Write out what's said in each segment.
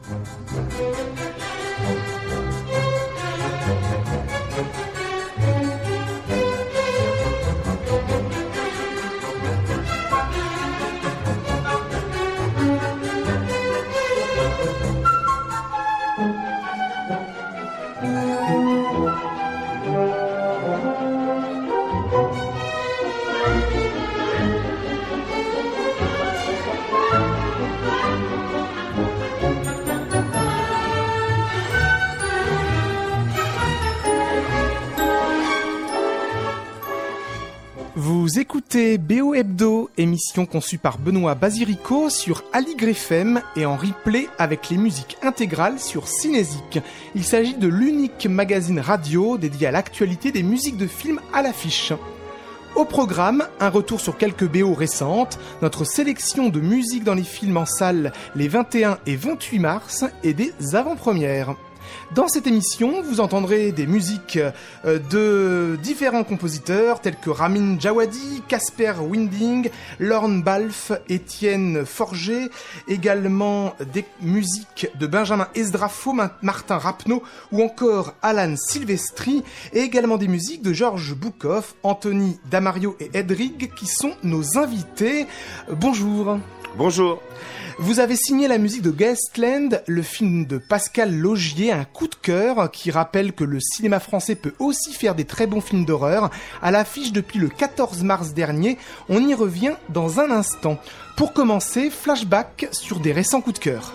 Vous écoutez BO Hebdo, émission conçue par Benoît Basirico sur Aligre FM et en replay avec les musiques intégrales sur Cinésique. Il s'agit de l'unique magazine radio dédié à l'actualité des musiques de films à l'affiche. Au programme, un retour sur quelques BO récentes, notre sélection de musique dans les films en salle les 21 et 28 mars et des avant-premières. Dans cette émission, vous entendrez des musiques de différents compositeurs tels que Ramin Djawadi, Casper Winding, Lorne Balfe, Étienne Forger, également des musiques de Benjamin Esdrafo, Martin Rapneau ou encore Alan Silvestri, et également des musiques de Georges Boukoff, Anthony Damario et Edrig qui sont nos invités. Bonjour. Bonjour. Vous avez signé la musique de Ghostland, le film de Pascal Laugier, un coup de cœur qui rappelle que le cinéma français peut aussi faire des très bons films d'horreur. À l'affiche depuis le 14 mars dernier, on y revient dans un instant. Pour commencer, flashback sur des récents coups de cœur.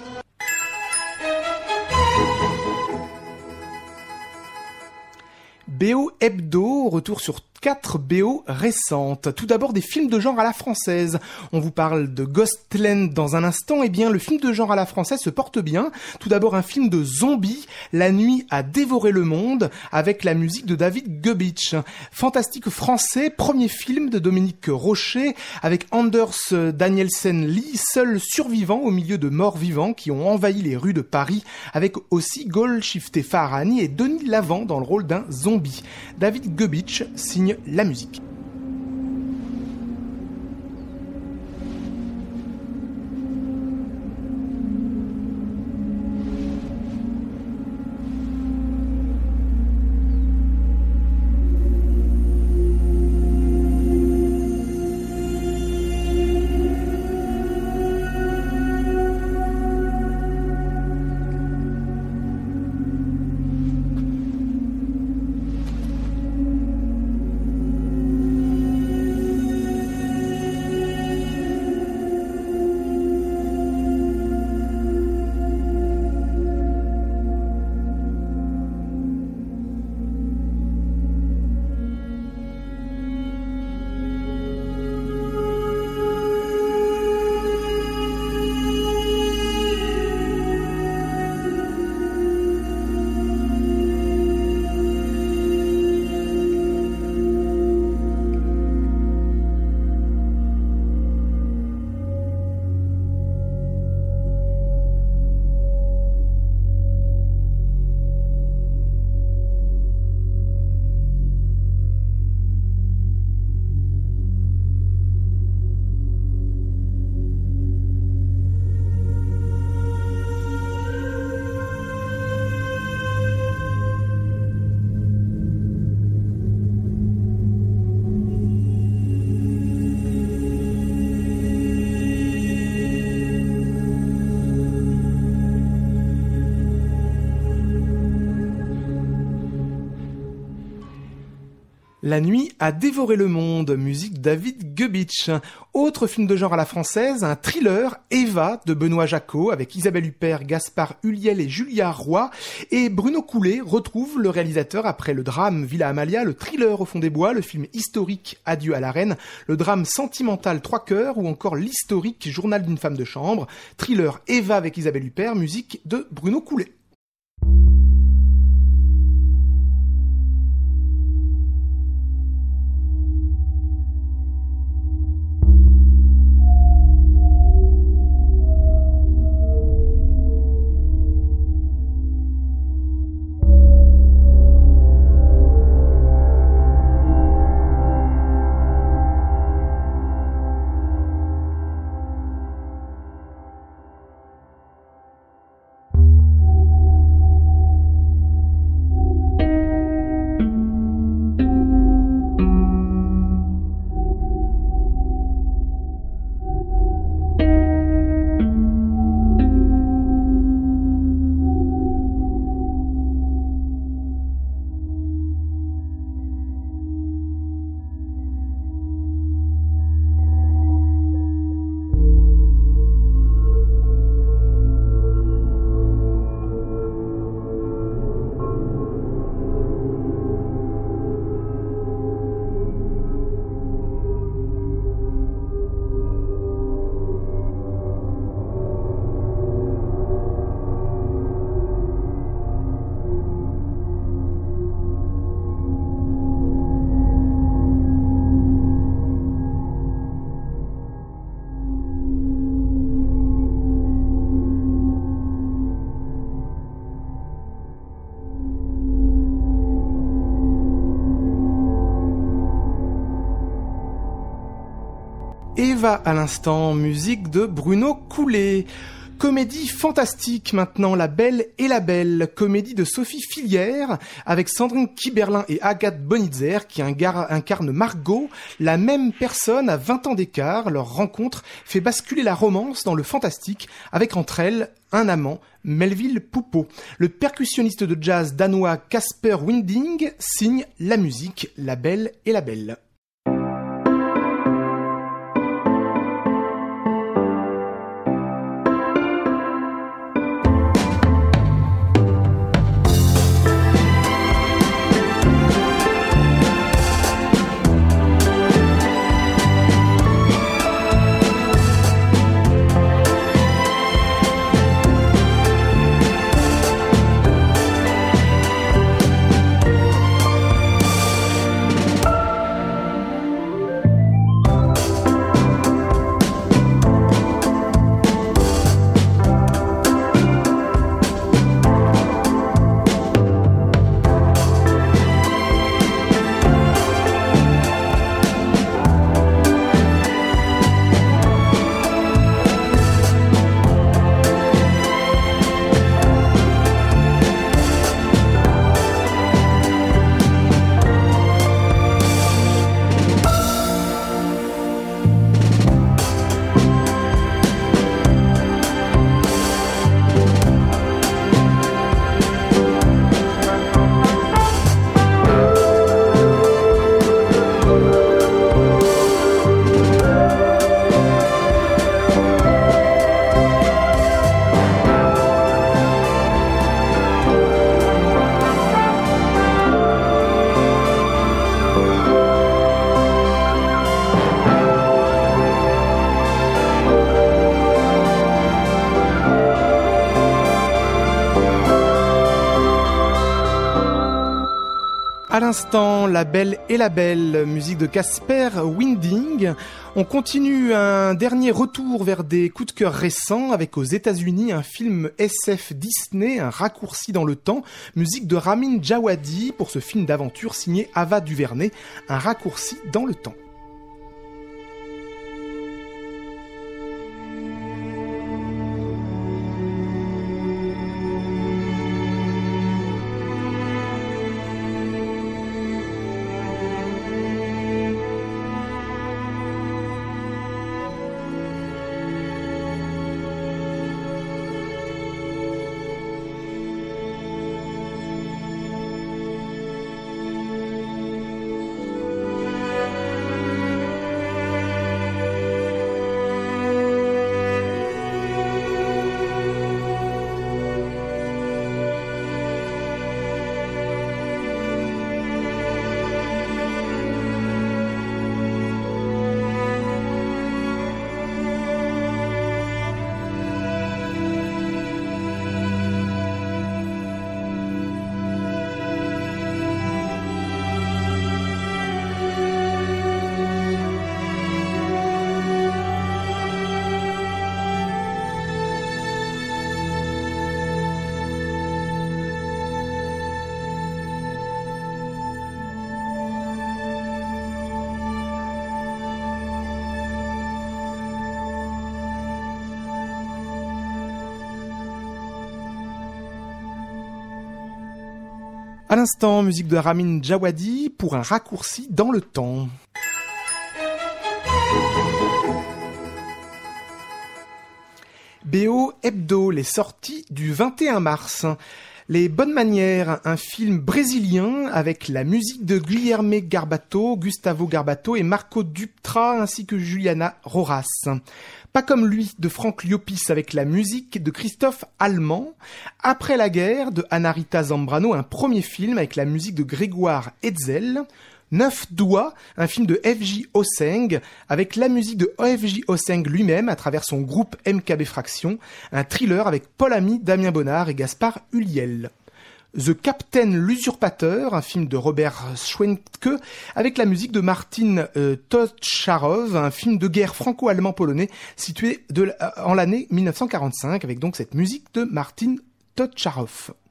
BO Hebdo, retour sur 4 BO récentes. Tout d'abord des films de genre à la française. On vous parle de Ghostland dans un instant. Eh bien, le film de genre à la française se porte bien. Tout d'abord un film de zombies, La nuit a dévoré le monde, avec la musique de David Gubitsch. Fantastique français, premier film de Dominique Rocher, avec Anders Danielsen Lee, seul survivant au milieu de morts vivants qui ont envahi les rues de Paris, avec aussi Golshifteh Farahani et Denis Lavant dans le rôle d'un zombie. David Gubitsch signe la musique. La nuit a dévoré le monde, musique David Gubitsch. Autre film de genre à la française, un thriller, Eva, de Benoît Jacot, avec Isabelle Huppert, Gaspard Ulliel et Julia Roy. Et Bruno Coulet retrouve le réalisateur après le drame Villa Amalia, le thriller Au fond des bois, le film historique Adieu à la reine, le drame sentimental Trois cœurs ou encore l'historique Journal d'une femme de chambre. Thriller Eva avec Isabelle Huppert, musique de Bruno Coulet. Eva à l'instant, musique de Bruno Coulet. Comédie fantastique maintenant, La Belle et la Belle, comédie de Sophie Fillière avec Sandrine Kiberlin et Agathe Bonitzer qui incarnent Margot, la même personne à 20 ans d'écart. Leur rencontre fait basculer la romance dans le fantastique avec entre elles un amant, Melville Poupeau. Le percussionniste de jazz danois Casper Winding signe la musique La Belle et la Belle. À l'instant, La Belle et la Belle, musique de Casper Winding. On continue un dernier retour vers des coups de cœur récents avec aux États-Unis un film SF Disney, Un raccourci dans le temps, musique de Ramin Djawadi pour ce film d'aventure signé Ava DuVernay, Un raccourci dans le temps. À l'instant, musique de Ramin Djawadi pour Un raccourci dans le temps. BO Hebdo, les sorties du 21 mars. Les Bonnes Manières, un film brésilien avec la musique de Guilherme Garbato, Gustavo Garbato et Marco Dutra ainsi que Juliana Roras. Pas comme lui de Franck Liopis avec la musique de Christophe Allemand. Après la guerre de Anna-Rita Zambrano, un premier film avec la musique de Grégoire Hetzel. 9 doigts, un film de F.J. Hoseng avec la musique de F.J. Hoseng lui-même à travers son groupe MKB Fraction. Un thriller avec Paul Ami, Damien Bonnard et Gaspard Ulliel. The Captain l'Usurpateur, un film de Robert Schwenke avec la musique de Martin Totcharov, un film de guerre franco-allemand-polonais situé en l'année 1945 avec donc cette musique de Martin Totcharov.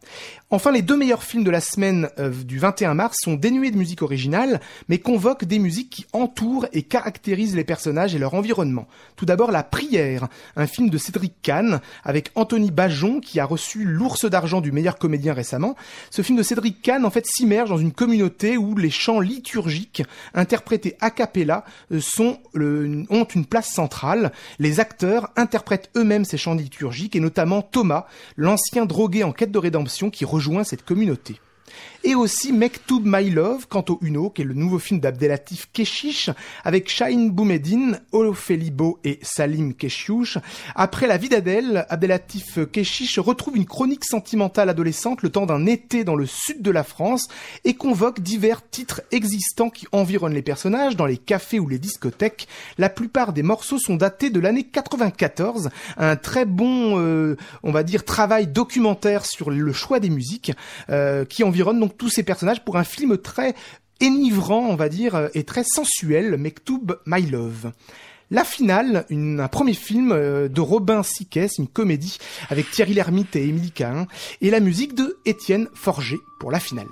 Enfin, les deux meilleurs films de la semaine du 21 mars sont dénués de musique originale, mais convoquent des musiques qui entourent et caractérisent les personnages et leur environnement. Tout d'abord, La Prière, un film de Cédric Kahn, avec Anthony Bajon, qui a reçu l'Ours d'argent du meilleur comédien récemment. Ce film de Cédric Kahn, en fait, s'immerge dans une communauté où les chants liturgiques, interprétés a cappella, ont une place centrale. Les acteurs interprètent eux-mêmes ces chants liturgiques, et notamment Thomas, l'ancien drogué en quête de rédemption, qui rejoint cette communauté. Et aussi Mektoub My Love, quant au Uno, qui est le nouveau film d'Abdelatif Kechiche, avec Shahin Boumedine, Ophélie Beau et Salim Keshiouch. Après La vie d'Adèle, Abdelatif Kechiche retrouve une chronique sentimentale adolescente le temps d'un été dans le sud de la France et convoque divers titres existants qui environnent les personnages dans les cafés ou les discothèques. La plupart des morceaux sont datés de l'année 94, un très bon, on va dire, travail documentaire sur le choix des musiques qui environnent donc tous ces personnages pour un film très enivrant, on va dire, et très sensuel, Mektoub My Love. La Finale, un premier film de Robin Siquès, une comédie avec Thierry Lhermitte et Émilie Cahin, et la musique de Étienne Forger pour La Finale.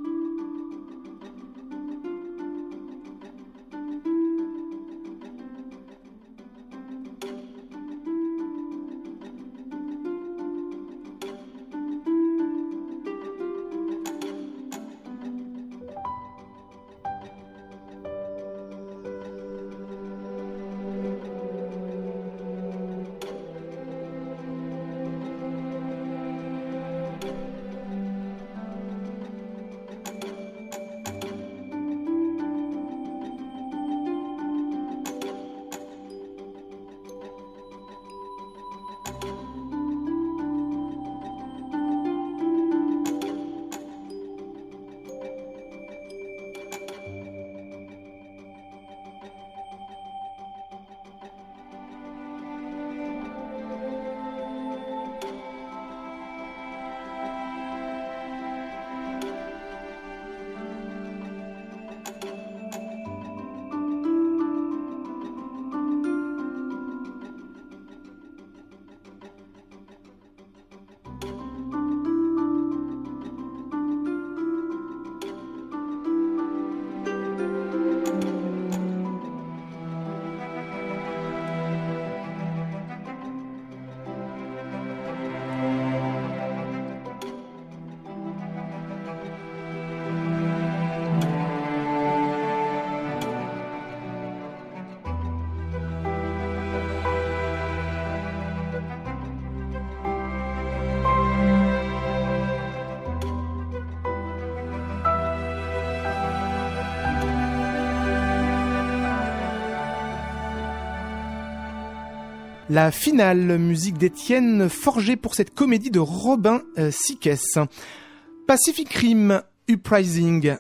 La Finale, musique d'Étienne Forger pour cette comédie de Robin Siquès. Pacific Rim, Uprising,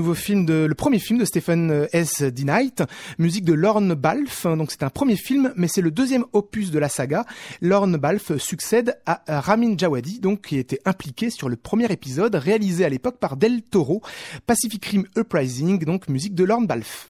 le premier film de Stephen S. D. Knight, musique de Lorne Balfe. Donc c'est un premier film, mais c'est le deuxième opus de la saga. Lorne Balfe succède à Ramin Djawadi, donc qui était impliqué sur le premier épisode, réalisé à l'époque par Del Toro. Pacific Rim, Uprising, donc musique de Lorne Balfe.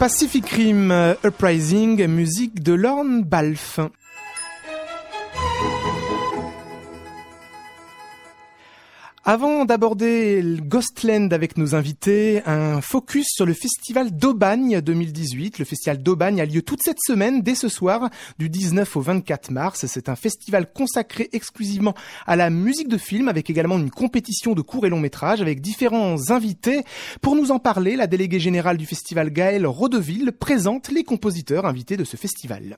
Pacific Rim Uprising, musique de Lorne Balfe. Avant d'aborder Ghostland avec nos invités, un focus sur le festival d'Aubagne 2018. Le festival d'Aubagne a lieu toute cette semaine, dès ce soir, du 19 au 24 mars. C'est un festival consacré exclusivement à la musique de film, avec également une compétition de courts et longs métrages, avec différents invités. Pour nous en parler, la déléguée générale du festival, Gaëlle Rodeville, présente les compositeurs invités de ce festival.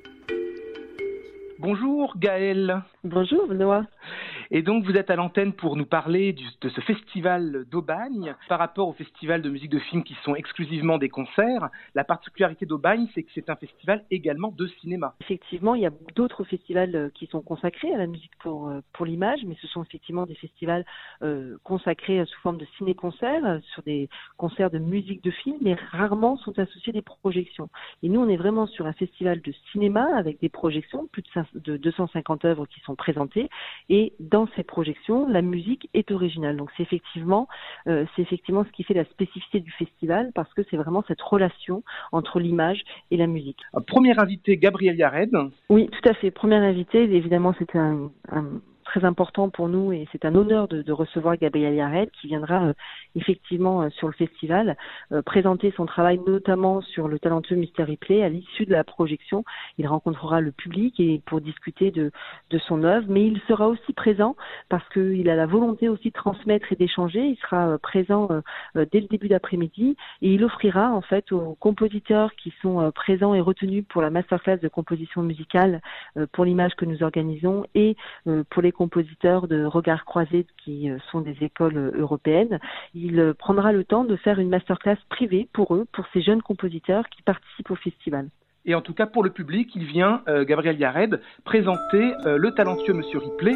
Bonjour Gaëlle. Bonjour Benoît. Et donc vous êtes à l'antenne pour nous parler de ce festival d'Aubagne. Par rapport au festival de musique de film qui sont exclusivement des concerts, la particularité d'Aubagne, c'est que c'est un festival également de cinéma. Effectivement, il y a d'autres festivals qui sont consacrés à la musique pour l'image, mais ce sont effectivement des festivals consacrés sous forme de ciné-concerts, sur des concerts de musique de film, mais rarement sont associés des projections. Et nous, on est vraiment sur un festival de cinéma avec des projections, plus de 250 œuvres qui sont présentées, et dans ces projections, la musique est originale. Donc c'est effectivement ce qui fait la spécificité du festival, parce que c'est vraiment cette relation entre l'image et la musique. Premier invité, Gabriel Yared. Oui, tout à fait. Premier invité, évidemment, c'était un très important pour nous et c'est un honneur de recevoir Gabriel Yared qui viendra effectivement sur le festival présenter son travail notamment sur le talentueux Mr. Ripley. À l'issue de la projection, il rencontrera le public et pour discuter de son œuvre, mais il sera aussi présent parce qu'il a la volonté aussi de transmettre et d'échanger. Il sera présent dès le début d'après-midi et il offrira en fait aux compositeurs qui sont présents et retenus pour la masterclass de composition musicale pour l'image que nous organisons et pour les compositeurs de Regards Croisés qui sont des écoles européennes. Il prendra le temps de faire une masterclass privée pour eux, pour ces jeunes compositeurs qui participent au festival. Et en tout cas, pour le public, il vient, Gabriel Yared, présenter le talentueux Monsieur Ripley.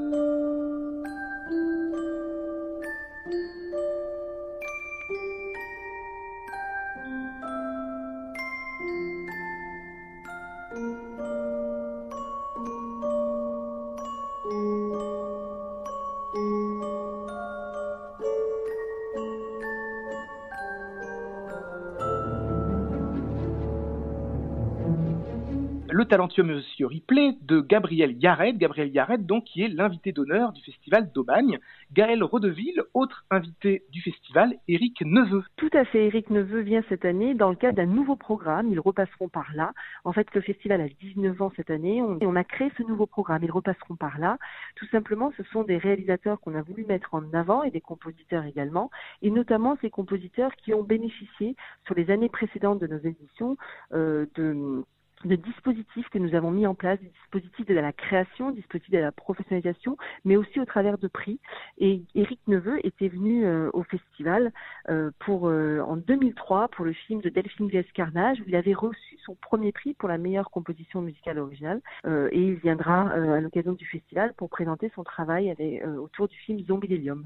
Le talentueux Monsieur Ripley de Gabriel Yared donc qui est l'invité d'honneur du festival d'Aubagne. Gaëlle Rodeville, autre invité du festival, Éric Neveu. Tout à fait, Éric Neveu vient cette année dans le cadre d'un nouveau programme, ils repasseront par là. En fait, le festival a 19 ans cette année, on a créé ce nouveau programme, ils repasseront par là. Tout simplement, ce sont des réalisateurs qu'on a voulu mettre en avant et des compositeurs également, et notamment ces compositeurs qui ont bénéficié sur les années précédentes de nos éditions de dispositifs que nous avons mis en place, des dispositifs de la création, des dispositifs de la professionnalisation, mais aussi au travers de prix. Et Éric Neveu était venu au festival en 2003 pour le film de Delphine Glaise-Carnage, où il avait reçu son premier prix pour la meilleure composition musicale originale. Et il viendra à l'occasion du festival pour présenter son travail autour du film Zombie-Delium.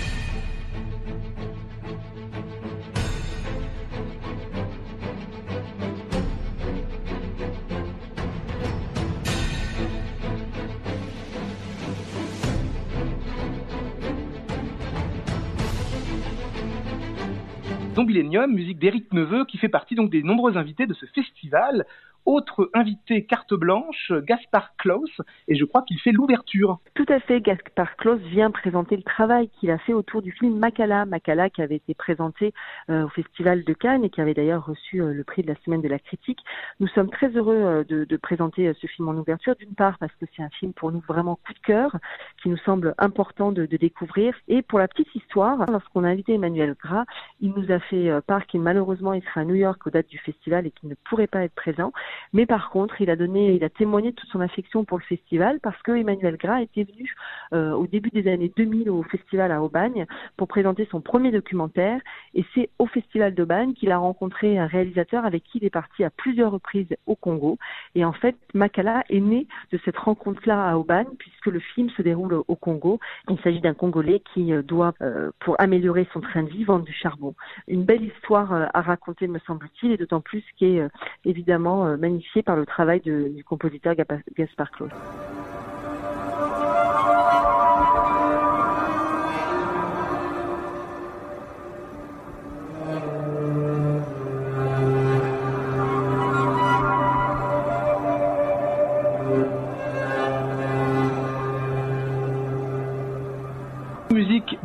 Zombie-Delium, musique d'Éric Neveu, qui fait partie donc des nombreux invités de ce festival. Autre invité carte blanche, Gaspard Klaus, et je crois qu'il fait l'ouverture. Tout à fait, Gaspard Klaus vient présenter le travail qu'il a fait autour du film Makala qui avait été présenté au Festival de Cannes et qui avait d'ailleurs reçu le prix de la Semaine de la Critique. Nous sommes très heureux de présenter ce film en ouverture, d'une part parce que c'est un film pour nous vraiment coup de cœur, qui nous semble important de découvrir, et pour la petite histoire, lorsqu'on a invité Emmanuel Gras, il nous a fait part qu'il malheureusement il sera à New York aux dates du festival et qu'il ne pourrait pas être présent. Mais par contre, il a témoigné de toute son affection pour le festival parce que Emmanuel Gras était venu au début des années 2000 au festival à Aubagne pour présenter son premier documentaire. Et c'est au festival d'Aubagne qu'il a rencontré un réalisateur avec qui il est parti à plusieurs reprises au Congo. Et en fait, Makala est né de cette rencontre-là à Aubagne puisque le film se déroule au Congo. Il s'agit d'un Congolais qui doit, pour améliorer son train de vie, vendre du charbon. Une belle histoire à raconter, me semble-t-il, et d'autant plus qui est évidemment magnifié par le travail du compositeur Gaspard Klaus.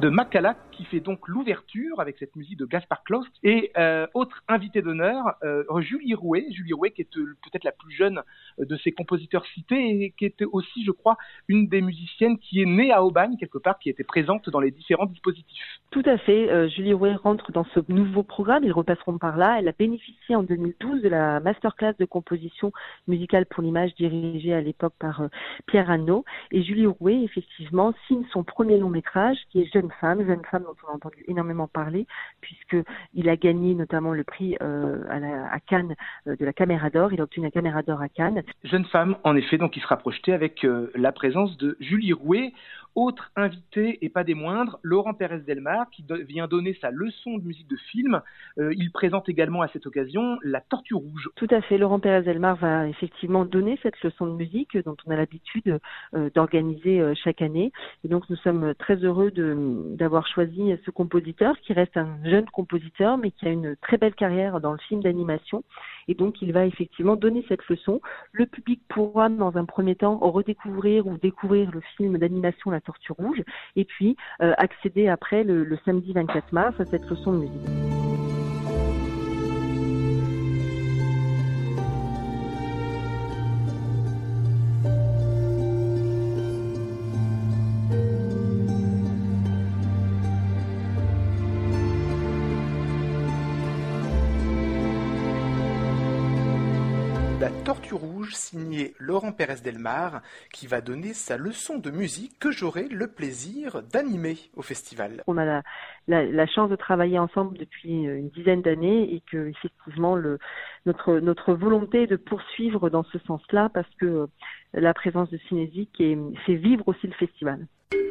Makala qui fait donc l'ouverture avec cette musique de Gaspard Klaus. Et autre invité d'honneur, Julie Rouet. Julie Rouet qui est peut-être la plus jeune de ces compositeurs cités et qui était aussi, je crois, une des musiciennes qui est née à Aubagne, quelque part, qui était présente dans les différents dispositifs. Tout à fait. Julie Rouet rentre dans ce nouveau programme. Ils repasseront par là. Elle a bénéficié en 2012 de la masterclass de composition musicale pour l'image dirigée à l'époque par Pierre Anneau. Et Julie Rouet, effectivement, signe son premier long métrage qui est Jeune femme dont on a entendu énormément parler puisqu'il a gagné notamment le prix à Cannes de la Caméra d'Or. Il a obtenu la Caméra d'Or à Cannes. Jeune femme, en effet, donc il sera projeté avec la présence de Julie Rouet. Autre invité, et pas des moindres, Laurent Pérez-Delmar, qui vient donner sa leçon de musique de film. Il présente également à cette occasion La Tortue Rouge. Tout à fait, Laurent Pérez-Delmar va effectivement donner cette leçon de musique dont on a l'habitude d'organiser chaque année. Et donc nous sommes très heureux d'avoir choisi ce compositeur, qui reste un jeune compositeur, mais qui a une très belle carrière dans le film d'animation. Et donc il va effectivement donner cette leçon. Le public pourra dans un premier temps redécouvrir ou découvrir le film d'animation La Tortue Rouge et puis accéder après le samedi 24 mars à cette leçon de musique. La Tortue Rouge, signé Laurent Pérez-Delmar, qui va donner sa leçon de musique que j'aurai le plaisir d'animer au festival. On a la chance de travailler ensemble depuis une dizaine d'années et que effectivement notre volonté est de poursuivre dans ce sens-là parce que la présence de Cinésique fait vivre aussi le festival.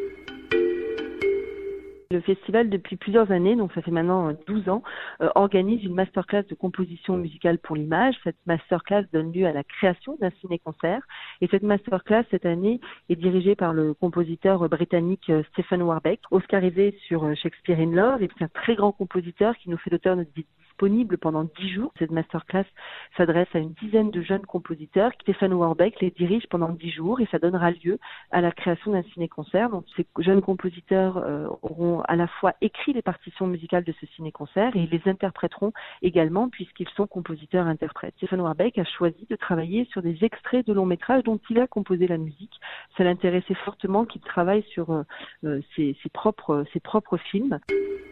Le festival, depuis plusieurs années, donc ça fait maintenant 12 ans, organise une masterclass de composition musicale pour l'image. Cette masterclass donne lieu à la création d'un ciné-concert. Et cette masterclass, cette année, est dirigée par le compositeur britannique Stephen Warbeck, oscarisé sur Shakespeare in Love. Et c'est un très grand compositeur qui nous fait l'auteur de disponible pendant 10 jours. Cette masterclass s'adresse à une dizaine de jeunes compositeurs. Stephen Warbeck les dirige pendant 10 jours et ça donnera lieu à la création d'un ciné-concert. Donc ces jeunes compositeurs auront à la fois écrit les partitions musicales de ce ciné-concert et ils les interpréteront également puisqu'ils sont compositeurs-interprètes. Stephen Warbeck a choisi de travailler sur des extraits de longs métrages dont il a composé la musique. Ça l'intéressait fortement qu'il travaille sur ses propres films.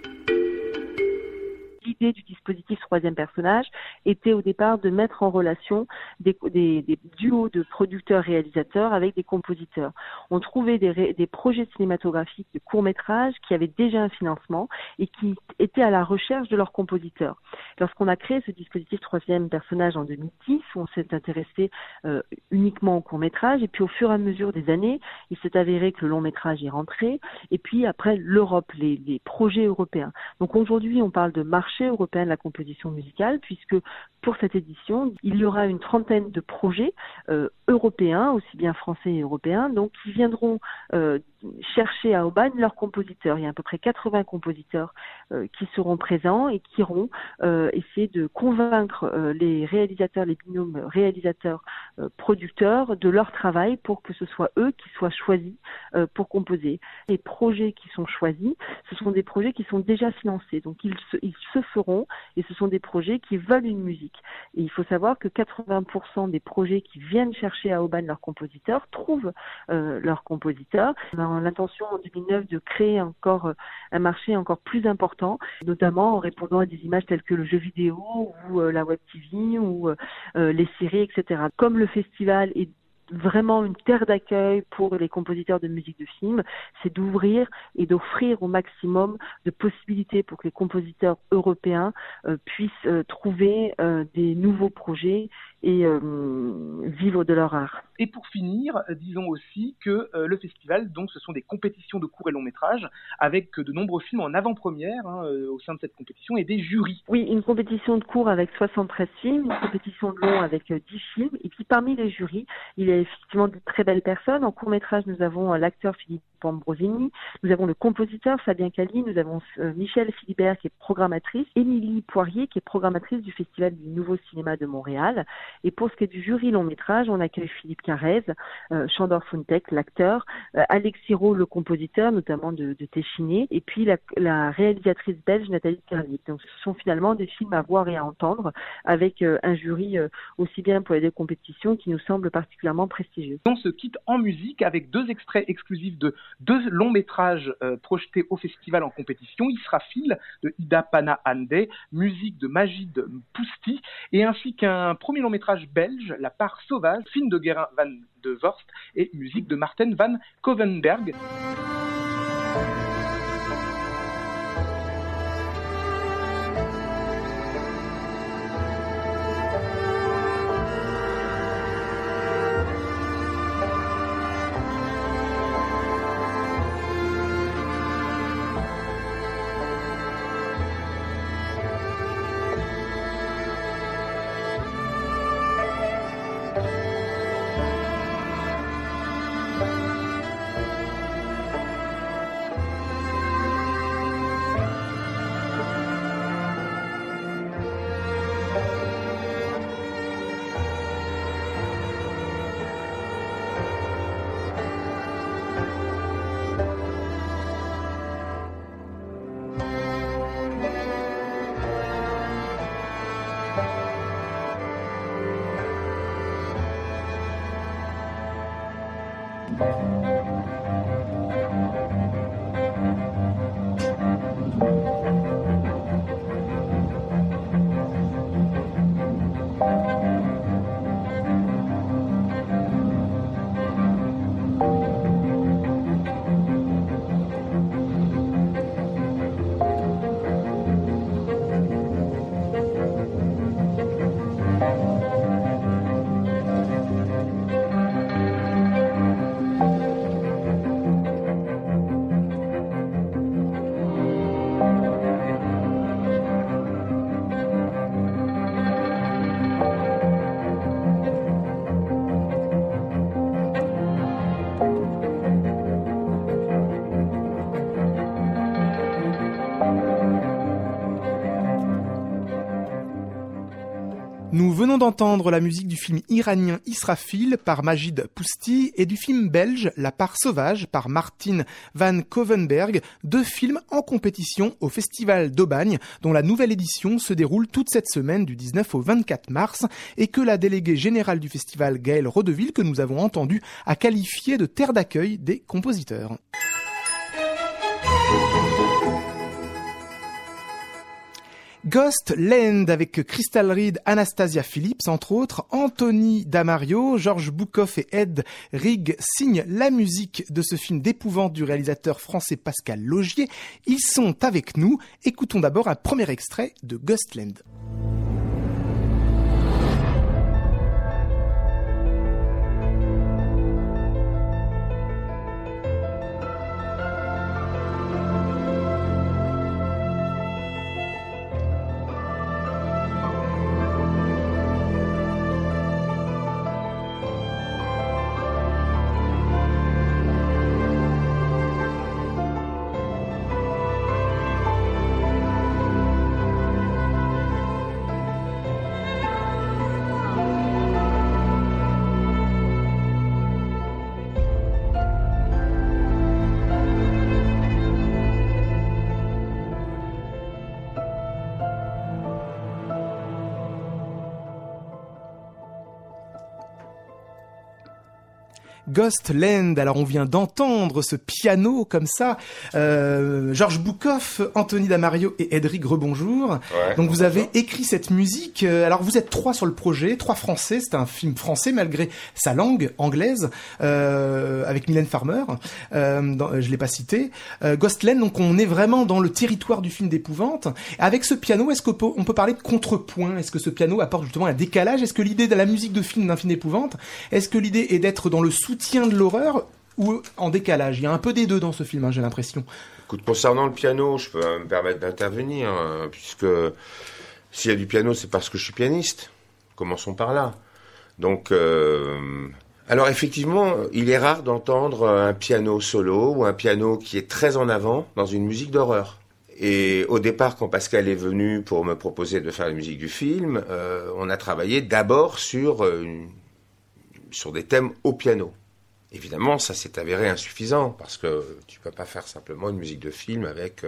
L'idée du dispositif troisième personnage était au départ de mettre en relation des duos de producteurs-réalisateurs avec des compositeurs. On trouvait des projets cinématographiques de courts-métrages qui avaient déjà un financement et qui étaient à la recherche de leurs compositeurs. Lorsqu'on a créé ce dispositif troisième personnage en 2010, on s'est intéressé uniquement au court-métrage et puis au fur et à mesure des années, il s'est avéré que le long-métrage est rentré et puis après l'Europe, les projets européens. Donc aujourd'hui, on parle de marché européen de la composition musicale puisque pour cette édition, il y aura une trentaine de projets européens, aussi bien français et européens, donc qui viendront chercher à Aubagne leurs compositeurs. Il y a à peu près 80 compositeurs qui seront présents et qui iront essayer de convaincre les réalisateurs, les binômes réalisateurs-producteurs de leur travail pour que ce soit eux qui soient choisis pour composer. Les projets qui sont choisis, ce sont des projets qui sont déjà financés, donc ils se feront et ce sont des projets qui veulent une musique. Et il faut savoir que 80% des projets qui viennent chercher à Aubagne leurs compositeurs trouvent leurs compositeurs. On a l'intention en 2009 de créer encore un marché encore plus important, notamment en répondant à des images telles que le jeu vidéo ou la web TV ou les séries, etc. Comme le festival est vraiment une terre d'accueil pour les compositeurs de musique de film, c'est d'ouvrir et d'offrir au maximum de possibilités pour que les compositeurs européens puissent trouver des nouveaux projets et vivre de leur art. Et pour finir, disons aussi que le festival, donc, ce sont des compétitions de courts et longs métrages avec de nombreux films en avant-première au sein de cette compétition et des jurys. Oui, une compétition de courts avec 73 films, une compétition de long avec 10 films et puis parmi les jurys, il y a effectivement de très belles personnes. En court-métrage, nous avons l'acteur Philippe Ambrosini, nous avons le compositeur Fabien Cali, nous avons Michel Philibert qui est programmatrice, Émilie Poirier qui est programmatrice du Festival du Nouveau Cinéma de Montréal. Et pour ce qui est du jury long-métrage, on accueille Philippe Carrez, Sándor Fontek, l'acteur, Alex Siro, le compositeur, notamment de Téchiné, et puis la réalisatrice belge Nathalie Kerlik. Donc ce sont finalement des films à voir et à entendre, avec un jury aussi bien pour les deux compétitions qui nous semble particulièrement prestigieux. On se quitte en musique avec 2 extraits exclusifs de 2 longs métrages projetés au festival en compétition. Israfil de Ida Pana Hande, musique de Majid Pousti, et ainsi qu'un premier long métrage belge, La part sauvage, film de Guérin van de Vorst et musique de Marten van Kovenberg. Nous venons d'entendre la musique du film iranien Israfil par Majid Pousti et du film belge La part sauvage par Martin van Kovenberg, 2 films en compétition au Festival d'Aubagne, dont la nouvelle édition se déroule toute cette semaine du 19 au 24 mars et que la déléguée générale du festival, Gaëlle Rodeville, que nous avons entendue, a qualifié de terre d'accueil des compositeurs. Ghost Land avec Crystal Reed, Anastasia Phillips entre autres, Anthony Damario, Georges Boukoff et Ed Rigg signent la musique de ce film d'épouvante du réalisateur français Pascal Laugier. Ils sont avec nous. Écoutons d'abord un premier extrait de Ghost Land. Ghost Land. Alors on vient d'entendre ce piano comme ça. Georges Boukoff, Anthony Damario et Ed Rigg, rebonjour. Ouais, donc vous avez écrit cette musique. Alors vous êtes 3 sur le projet, 3 Français. C'est un film français malgré sa langue anglaise, avec Mylène Farmer. Je l'ai pas cité. Ghost Land. Donc on est vraiment dans le territoire du film d'épouvante. Avec ce piano, est-ce qu'on peut parler de contrepoint? Est-ce que ce piano apporte justement un décalage? Est-ce que l'idée de la musique de film d'un film d'épouvante, est-ce que l'idée est d'être dans le soutien de l'horreur ou en décalage? Il y a un peu des deux dans ce film, hein, j'ai l'impression. Écoute, concernant le piano, je peux me permettre d'intervenir, puisque s'il y a du piano, c'est parce que je suis pianiste. Commençons par là. Donc, alors effectivement, il est rare d'entendre un piano solo ou un piano qui est très en avant dans une musique d'horreur. Et au départ, quand Pascal est venu pour me proposer de faire la musique du film, on a travaillé d'abord sur sur des thèmes au piano. Évidemment, ça s'est avéré insuffisant, parce que tu peux pas faire simplement une musique de film avec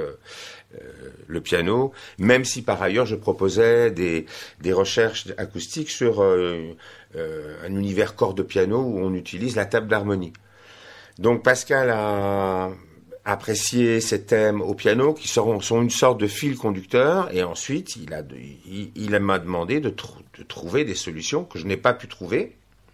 le piano, même si par ailleurs je proposais des recherches acoustiques sur un univers corps de piano où on utilise la table d'harmonie. Donc Pascal a apprécié ces thèmes au piano qui sont une sorte de fil conducteur, et ensuite il m'a demandé de trouver des solutions que je n'ai pas pu trouver.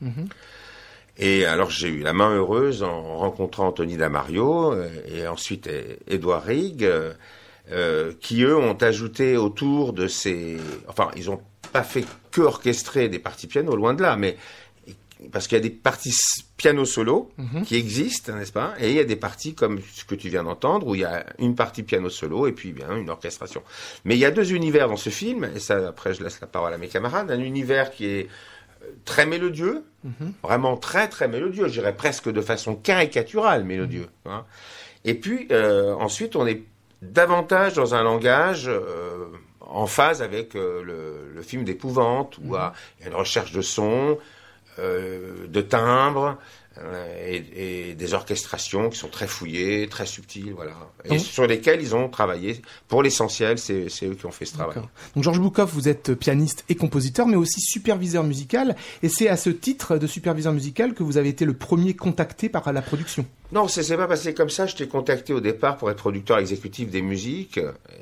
Et alors j'ai eu la main heureuse en rencontrant Anthony Damario et ensuite Édouard Rig, qui eux ont ajouté autour de ces... Enfin, ils ont pas fait que orchestrer des parties piano, loin de là, mais parce qu'il y a des parties piano solo qui existent, n'est-ce pas? Et il y a des parties comme ce que tu viens d'entendre, où il y a une partie piano solo et puis bien une orchestration. Mais il y a deux univers dans ce film, et ça après je laisse la parole à mes camarades. Un univers qui est très mélodieux, vraiment très très mélodieux, je dirais presque de façon caricaturale mélodieux. Hein. Et puis ensuite on est davantage dans un langage en phase avec le film d'épouvante, où il y a une recherche de son, de timbre et des orchestrations qui sont très fouillées, très subtiles, voilà, et sur lesquelles ils ont travaillé. Pour l'essentiel, c'est eux qui ont fait ce travail. Donc Georges Boukov, vous êtes pianiste et compositeur, mais aussi superviseur musical, et c'est à ce titre de superviseur musical que vous avez été le premier contacté par la production. Non, ça s'est pas passé comme ça. Je t'ai contacté au départ pour être producteur exécutif des musiques,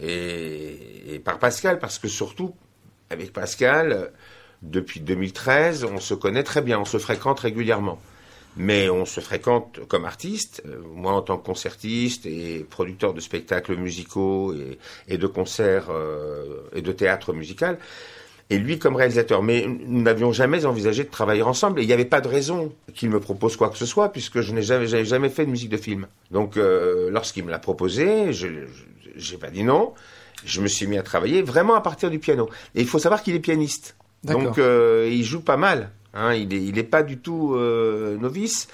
et par Pascal, parce que surtout, avec Pascal, depuis 2013, on se connaît très bien, on se fréquente régulièrement. Mais on se fréquente comme artiste, moi en tant que concertiste et producteur de spectacles musicaux et de concerts et de théâtre musical, et lui comme réalisateur. Mais nous n'avions jamais envisagé de travailler ensemble, et il n'y avait pas de raison qu'il me propose quoi que ce soit, puisque j'avais jamais fait de musique de film. Donc lorsqu'il me l'a proposé, j'ai pas dit non, je me suis mis à travailler vraiment à partir du piano. Et il faut savoir qu'il est pianiste. D'accord. Donc il joue pas mal. Hein, il est pas du tout novice.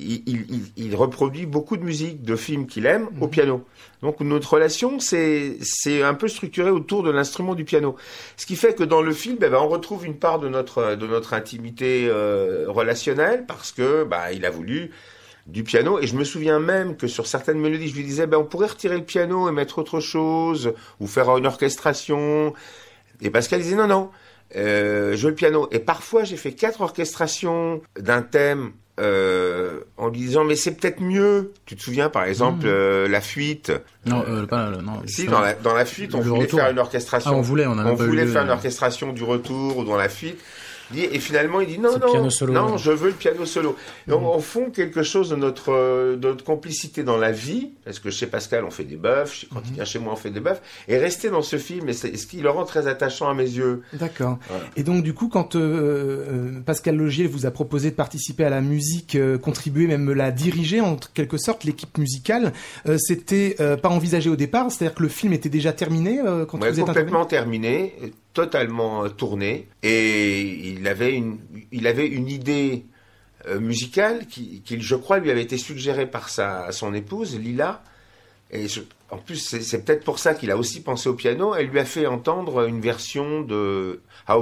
Il reproduit beaucoup de musique de films qu'il aime au piano. Donc notre relation c'est un peu structuré autour de l'instrument du piano. Ce qui fait que dans le film, on retrouve une part de notre intimité relationnelle, parce que il a voulu du piano. Et je me souviens même que sur certaines mélodies, je lui disais on pourrait retirer le piano et mettre autre chose, ou faire une orchestration. Et Pascal disait non. Je veux le piano. Et parfois, j'ai fait 4 orchestrations d'un thème en lui disant mais c'est peut-être mieux. Tu te souviens par exemple La Fuite? Non, non. Si dans la Fuite, on voulait faire une orchestration. On voulait faire une orchestration du retour ou dans La Fuite. Et finalement, il dit non, je veux le piano solo. Donc, au fond, quelque chose de notre complicité dans la vie, parce que chez Pascal, on fait des bœufs, quand il vient chez moi, on fait des bœufs, et rester dans ce film, et ce qui le rend très attachant à mes yeux. D'accord. Voilà. Et donc, du coup, quand Pascal Laugier vous a proposé de participer à la musique, contribuer, même la diriger, en quelque sorte, l'équipe musicale, c'était pas envisagé au départ, c'est-à-dire que le film était déjà terminé quand vous êtes complètement terminé, totalement tourné, et il avait une idée musicale qui, je crois, lui avait été suggérée par son épouse Lila, et en plus c'est peut-être pour ça qu'il a aussi pensé au piano. Elle lui a fait entendre une version de How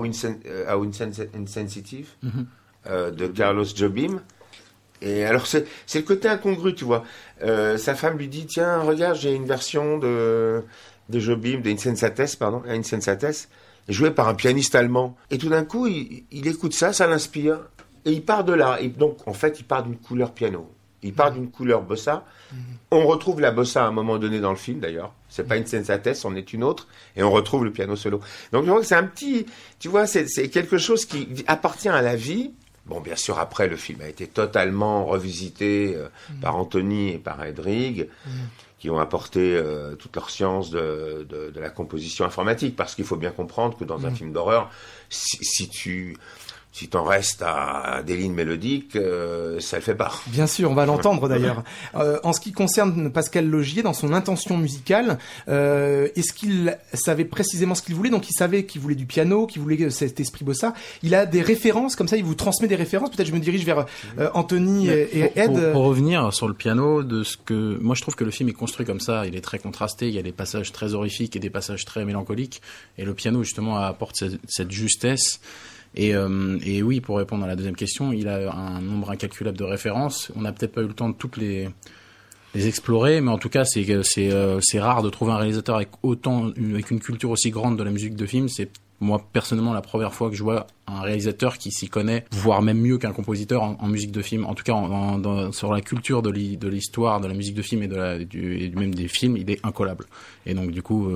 Insensitive de Carlos Jobim. Et alors c'est le côté incongru, tu vois. Sa femme lui dit tiens regarde, j'ai une version de Jobim, Insensates, joué par un pianiste allemand. Et tout d'un coup, il écoute ça l'inspire, et il part de là. Et donc, en fait, il part d'une couleur piano. Il part d'une couleur bossa. On retrouve la bossa à un moment donné dans le film, d'ailleurs. C'est pas Insensates, on est une autre. Et on retrouve le piano solo. Donc, je crois que c'est un petit... Tu vois, c'est quelque chose qui appartient à la vie. Bon, bien sûr, après, le film a été totalement revisité par Anthony et par Edrig, qui ont apporté toute leur science de la composition informatique, parce qu'il faut bien comprendre que dans un film d'horreur, si t'en restes à des lignes mélodiques, ça le fait pas. Bien sûr, on va l'entendre d'ailleurs. En ce qui concerne Pascal Laugier, dans son intention musicale, est-ce qu'il savait précisément ce qu'il voulait? Donc il savait qu'il voulait du piano, qu'il voulait cet esprit bossa. Il a des références, comme ça il vous transmet des références. Peut-être je me dirige vers Anthony et Ed. Pour revenir sur le piano, moi je trouve que le film est construit comme ça. Il est très contrasté, il y a des passages très horrifiques et des passages très mélancoliques. Et le piano justement apporte cette justesse. Et oui, pour répondre à la deuxième question, il a un nombre incalculable de références. On n'a peut-être pas eu le temps de toutes les explorer, mais en tout cas, c'est rare de trouver un réalisateur avec une culture aussi grande de la musique de film. C'est moi personnellement la première fois que je vois un réalisateur qui s'y connaît, voire même mieux qu'un compositeur en musique de film. En tout cas, sur la culture de l'histoire de la musique de film et même des films, il est incollable. Et donc du coup,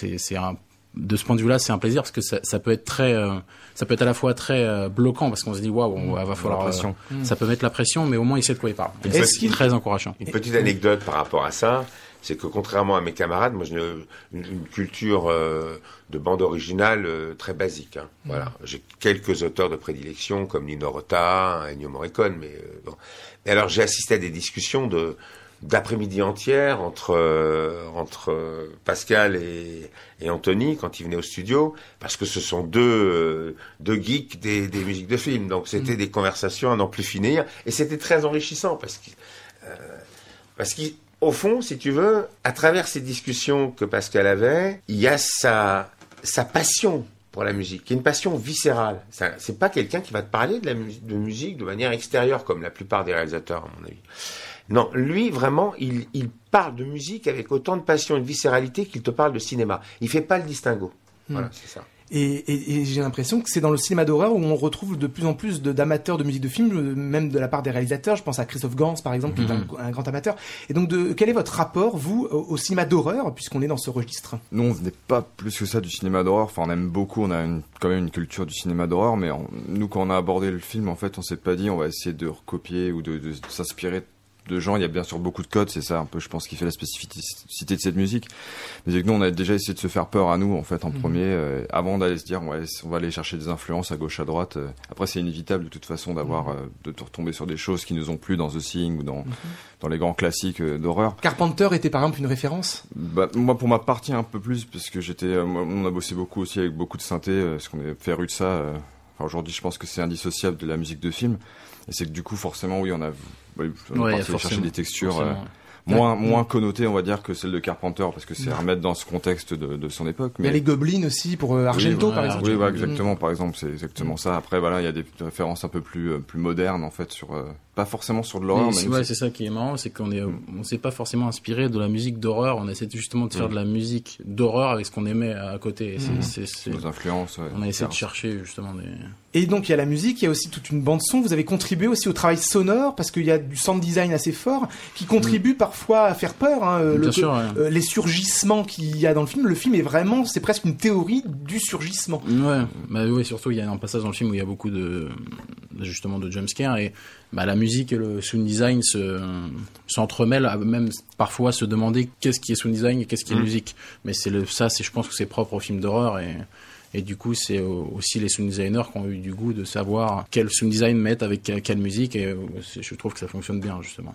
de ce point de vue-là, c'est un plaisir parce que ça peut être à la fois très bloquant parce qu'on se dit waouh, va falloir ça peut mettre la pression, mais au moins il sait de quoi il parle. C'est très encourageant. Une petite anecdote par rapport à ça, c'est que contrairement à mes camarades, moi j'ai une culture de bande originale très basique. Voilà, j'ai quelques auteurs de prédilection comme Nino Rota, Ennio Morricone, mais bon. Et alors j'ai assisté à des discussions d'après-midi entière entre Pascal et Anthony quand ils venaient au studio, parce que ce sont deux geeks des musiques de film. Donc c'était des conversations à n'en plus finir, et c'était très enrichissant parce qu'au fond, si tu veux, à travers ces discussions que Pascal avait, il y a sa passion pour la musique, qui est une passion viscérale. C'est pas quelqu'un qui va te parler de musique de manière extérieure comme la plupart des réalisateurs, à mon avis. Non, lui, vraiment, il parle de musique avec autant de passion et de viscéralité qu'il te parle de cinéma. Il fait pas le distinguo. Voilà, c'est ça. Et j'ai l'impression que c'est dans le cinéma d'horreur où on retrouve de plus en plus d'amateurs de musique de film, même de la part des réalisateurs. Je pense à Christophe Gans, par exemple, qui est un grand amateur. Et donc, quel est votre rapport, vous, au cinéma d'horreur, puisqu'on est dans ce registre? Nous, on venait pas plus que ça du cinéma d'horreur. Enfin, on aime beaucoup, on a quand même une culture du cinéma d'horreur, mais nous, quand on a abordé le film, en fait, on s'est pas dit on va essayer de recopier ou de s'inspirer de gens. Il y a bien sûr beaucoup de codes, c'est ça un peu, je pense, qui fait la spécificité de cette musique. Mais c'est que nous, on a déjà essayé de se faire peur à nous, en fait, en premier, avant d'aller se dire, on va aller chercher des influences à gauche, à droite. Après, c'est inévitable, de toute façon, de retomber sur des choses qui nous ont plu dans The Thing ou dans les grands classiques d'horreur. Carpenter était, par exemple, une référence? Moi, pour ma partie, un peu plus, parce que on a bossé beaucoup aussi avec beaucoup de synthé, parce qu'on est féru de ça. Aujourd'hui, je pense que c'est indissociable de la musique de film. Et c'est que du coup, forcément, oui, on a cherché des textures moins connotées, on va dire, que celles de Carpenter, parce que c'est à remettre dans ce contexte de son époque. Mais... Il y a les Goblins aussi, pour Argento, par exemple. Oui, exactement, par exemple, c'est exactement ça. Après, voilà, il y a des références un peu plus modernes, en fait, pas forcément sur de l'horreur. C'est ça qui est marrant, c'est qu'on s'est pas forcément inspiré de la musique d'horreur, on essaie justement de faire de la musique d'horreur avec ce qu'on aimait à côté. C'est nos influences, on a essayé de chercher justement des... Et donc il y a la musique, il y a aussi toute une bande son, vous avez contribué aussi au travail sonore, parce qu'il y a du sound design assez fort, qui contribue parfois à faire peur, les surgissements qu'il y a dans le film. Le film est vraiment, c'est presque une théorie du surgissement. Ouais, surtout il y a un passage dans le film où il y a beaucoup justement de jumpscares, et la musique et le sound design s'entremêlent, à même parfois se demander qu'est-ce qui est sound design et qu'est-ce qui est musique. Mais je pense que c'est propre au film d'horreur, et du coup c'est aussi les sound designers qui ont eu du goût de savoir quel sound design mettre avec quelle musique, et je trouve que ça fonctionne bien justement.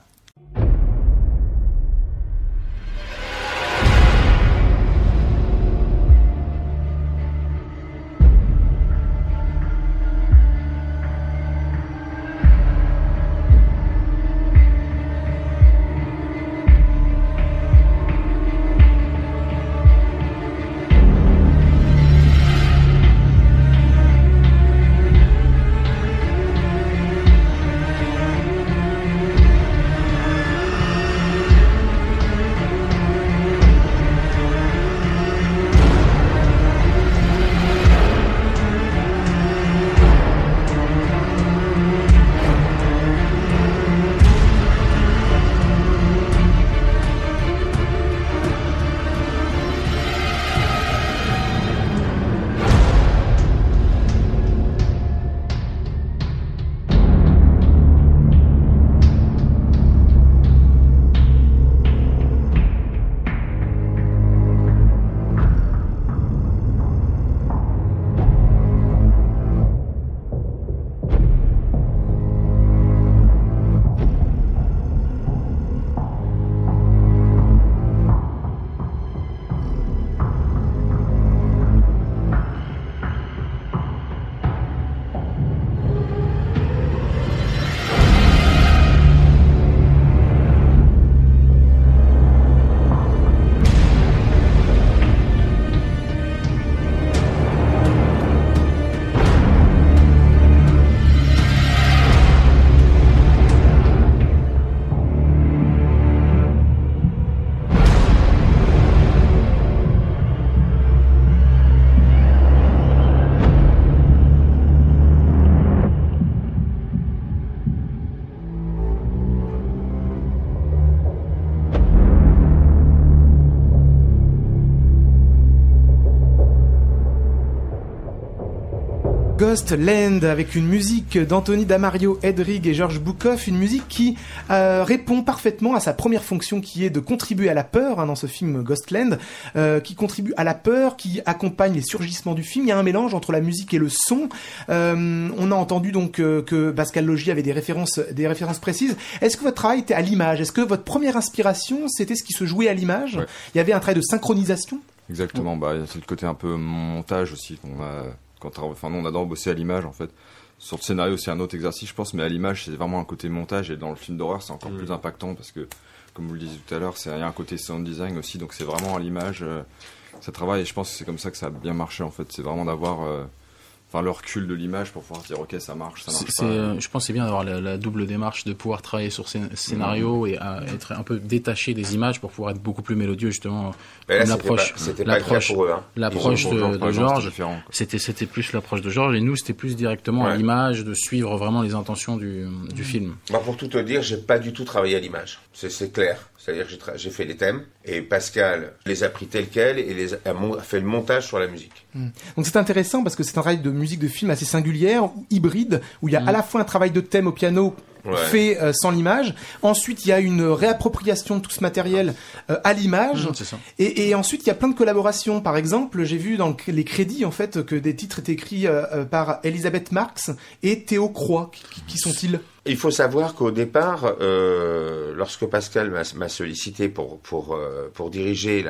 Ghostland avec une musique d'Anthony Damario Edrig et George Bukoff, une musique qui répond parfaitement à sa première fonction qui est de contribuer à la peur dans ce film Ghostland, qui contribue à la peur, qui accompagne les surgissements du film. Il y a un mélange entre la musique et le son. On a entendu donc que Pascal Logier avait des références précises. Est-ce que votre travail était à l'image? Est-ce que votre première inspiration c'était ce qui se jouait à l'image? Ouais. Il y avait un travail de synchronisation? Exactement, c'est le côté un peu montage aussi qu'on a. Nous, on adore bosser à l'image en fait. Sur le scénario, c'est un autre exercice, je pense, mais à l'image, c'est vraiment un côté montage, et dans le film d'horreur, c'est encore plus impactant parce que, comme vous le disiez tout à l'heure, il y a un côté sound design aussi, donc c'est vraiment à l'image. Ça travaille, et je pense que c'est comme ça que ça a bien marché en fait. C'est vraiment d'avoir le recul de l'image pour pouvoir dire ok, ça marche pas. Je pense que c'est bien d'avoir la double démarche de pouvoir travailler sur ces scénarios et être un peu détaché des images pour pouvoir être beaucoup plus mélodieux justement. Là, l'approche pour eux, hein. L'approche de Georges, c'était plus l'approche de Georges, et nous c'était plus directement à l'image, de suivre vraiment les intentions du film. Pour tout te dire, j'ai pas du tout travaillé à l'image, c'est clair. C'est-à-dire que j'ai fait les thèmes, et Pascal les a pris tels quels et a fait le montage sur la musique. Donc c'est intéressant parce que c'est un travail de musique de film assez singulière, hybride, où il y a à la fois un travail de thème au piano fait sans l'image. Ensuite, il y a une réappropriation de tout ce matériel à l'image. C'est ça. Et ensuite, il y a plein de collaborations. Par exemple, j'ai vu dans les crédits en fait que des titres étaient écrits par Elisabeth Marx et Théo Croix. Qui sont-ils? Il faut savoir qu'au départ, lorsque Pascal m'a sollicité pour diriger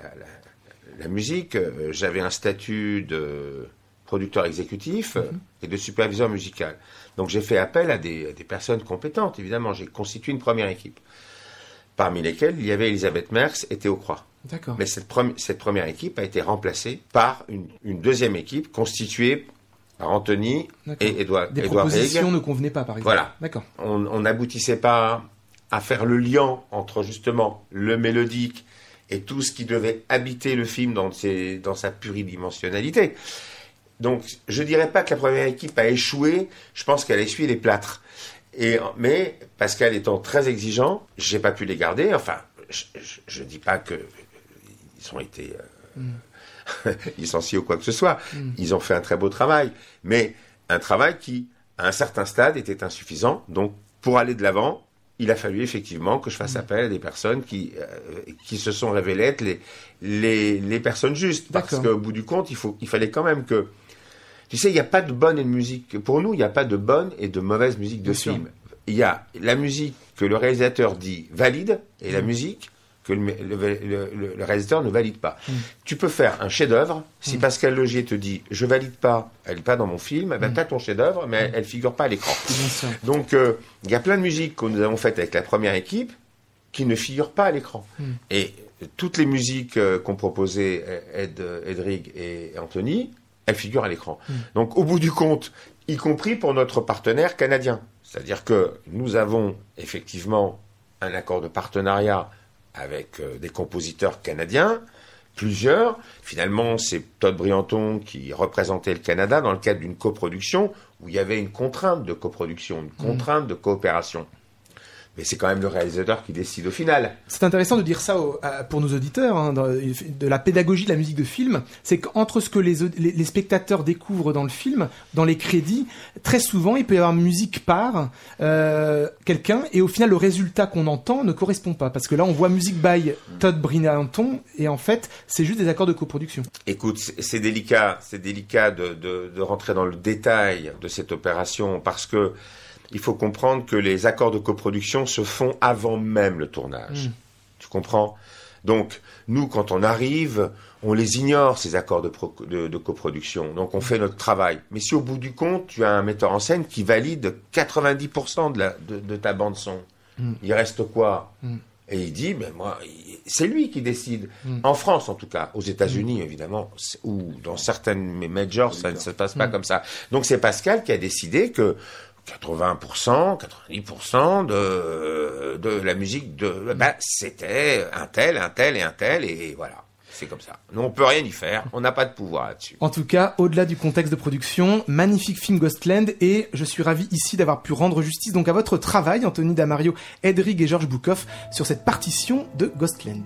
la musique, j'avais un statut de producteur exécutif et de superviseur musical. Donc j'ai fait appel à des personnes compétentes, évidemment. J'ai constitué une première équipe, parmi lesquelles il y avait Elisabeth Merckx et Théo Croix. D'accord. Mais cette première équipe a été remplacée par une deuxième équipe constituée par Anthony et Edouard Des propositions ne convenaient pas, par exemple. Voilà. D'accord. On n'aboutissait pas à faire le lien entre justement le mélodique et tout ce qui devait habiter le film dans sa pluridimensionnalité. Donc, je dirais pas que la première équipe a échoué, je pense qu'elle a essuyé les plâtres. Mais Pascal étant très exigeant, j'ai pas pu les garder. Enfin, je dis pas que ils ont été licenciés ou quoi que ce soit. Ils ont fait un très beau travail, mais un travail qui, à un certain stade, était insuffisant. Donc, pour aller de l'avant, il a fallu effectivement que je fasse appel à des personnes qui se sont révélées être les personnes justes. Parce qu'au bout du compte, il fallait quand même que... Tu sais, il n'y a pas de bonne musique. Pour nous, il n'y a pas de bonne et de mauvaise musique de film. Il y a la musique que le réalisateur dit valide et la musique que le réalisateur ne valide pas. Tu peux faire un chef-d'œuvre. Si Pascal Logier te dit je valide pas, elle n'est pas dans mon film, ben t'as ton chef-d'œuvre, mais elle figure pas à l'écran. Donc il y a plein de musiques que nous avons faites avec la première équipe qui ne figurent pas à l'écran. Et toutes les musiques qu'ont proposées Edrig et Anthony, elles figurent à l'écran. Donc au bout du compte, y compris pour notre partenaire canadien. C'est-à-dire que nous avons effectivement un accord de partenariat avec des compositeurs canadiens, plusieurs. Finalement, c'est Todd Brianton qui représentait le Canada dans le cadre d'une coproduction où il y avait une contrainte de coproduction, une contrainte de coopération. Mais c'est quand même le réalisateur qui décide au final. C'est intéressant de dire ça pour nos auditeurs, de la pédagogie de la musique de film. C'est qu'entre ce que les spectateurs découvrent dans le film, dans les crédits, très souvent, il peut y avoir musique par quelqu'un, et au final, le résultat qu'on entend ne correspond pas. Parce que là, on voit musique by Todd Brianton, et en fait, c'est juste des accords de coproduction. Écoute, c'est délicat de rentrer dans le détail de cette opération, parce que il faut comprendre que les accords de coproduction se font avant même le tournage. Tu comprends? Donc, nous, quand on arrive, on les ignore, ces accords de coproduction. Donc, on fait notre travail. Mais si au bout du compte, tu as un metteur en scène qui valide 90% de ta bande-son, il reste quoi? Et il dit, c'est lui qui décide. En France, en tout cas. Aux États-Unis, évidemment, ou dans certaines majors, ça ne se passe pas comme ça. Donc, c'est Pascal qui a décidé que 80%, 90% de la musique c'était un tel, et voilà. C'est comme ça. Nous, on peut rien y faire. On n'a pas de pouvoir là-dessus. En tout cas, au-delà du contexte de production, magnifique film Ghostland, et je suis ravi ici d'avoir pu rendre justice donc à votre travail, Anthony Damario, Edrig et George Bukoff, sur cette partition de Ghostland.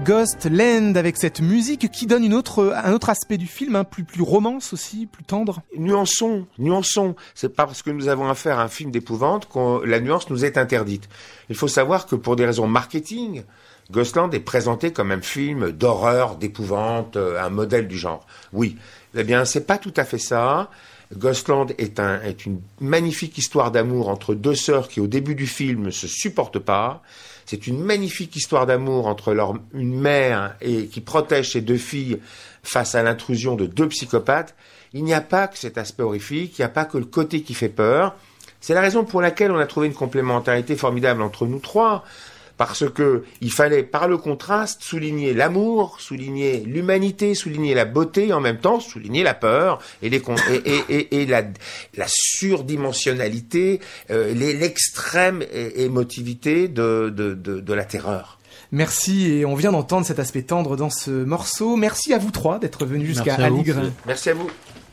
Ghostland avec cette musique qui donne un autre aspect du film, plus romance aussi, plus tendre. Nuançons. C'est pas parce que nous avons affaire à un film d'épouvante que la nuance nous est interdite. Il faut savoir que pour des raisons marketing, Ghostland est présenté comme un film d'horreur, d'épouvante, un modèle du genre. Oui, eh bien c'est pas tout à fait ça. Ghostland est une magnifique histoire d'amour entre deux sœurs qui au début du film ne se supportent pas. C'est une magnifique histoire d'amour entre une mère et qui protège ses deux filles face à l'intrusion de deux psychopathes. Il n'y a pas que cet aspect horrifique, il n'y a pas que le côté qui fait peur. C'est la raison pour laquelle on a trouvé une complémentarité formidable entre nous trois. Parce que il fallait, par le contraste, souligner l'amour, souligner l'humanité, souligner la beauté, et en même temps souligner la peur et la surdimensionnalité, l'extrême émotivité de la terreur. Merci, et on vient d'entendre cet aspect tendre dans ce morceau. Merci à vous trois d'être venus jusqu'à Aligre. Merci à vous.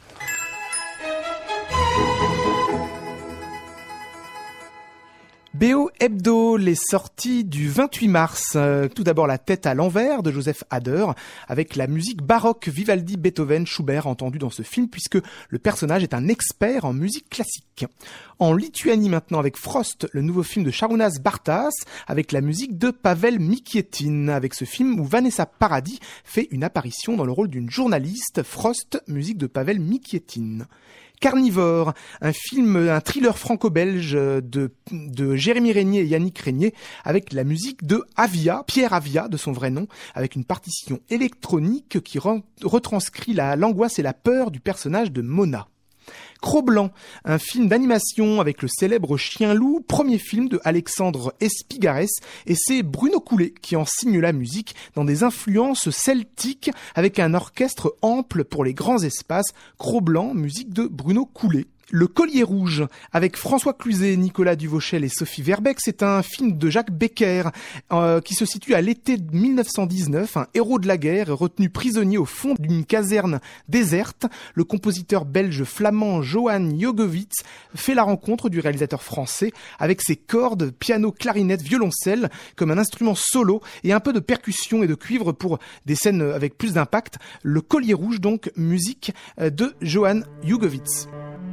BO Hebdo, les sorties du 28 mars. Tout d'abord La tête à l'envers de Joseph Hader, avec la musique baroque Vivaldi, Beethoven, Schubert entendue dans ce film, puisque le personnage est un expert en musique classique. En Lituanie maintenant avec Frost, le nouveau film de Šarūnas Bartas, avec la musique de Pavel Mikietin, avec ce film où Vanessa Paradis fait une apparition dans le rôle d'une journaliste. Frost, musique de Pavel Mikietin. Carnivore, un thriller franco-belge de Jérémy Régnier et Yannick Régnier, avec la musique de Avia, Pierre Avia de son vrai nom, avec une partition électronique qui retranscrit l'angoisse et la peur du personnage de Mona. Cro-Blanc, un film d'animation avec le célèbre chien-loup, premier film de Alexandre Espigares, et c'est Bruno Coulet qui en signe la musique dans des influences celtiques avec un orchestre ample pour les grands espaces. Cro-Blanc, musique de Bruno Coulet. Le Collier rouge, avec François Cluzet, Nicolas Duvauchel et Sophie Verbeek, c'est un film de Jacques Becker qui se situe à l'été 1919. Un héros de la guerre est retenu prisonnier au fond d'une caserne déserte. Le compositeur belge flamand Johan Jogewitz fait la rencontre du réalisateur français avec ses cordes, piano, clarinette, violoncelle comme un instrument solo et un peu de percussion et de cuivre pour des scènes avec plus d'impact. Le Collier rouge donc, musique de Johan Jogewitz.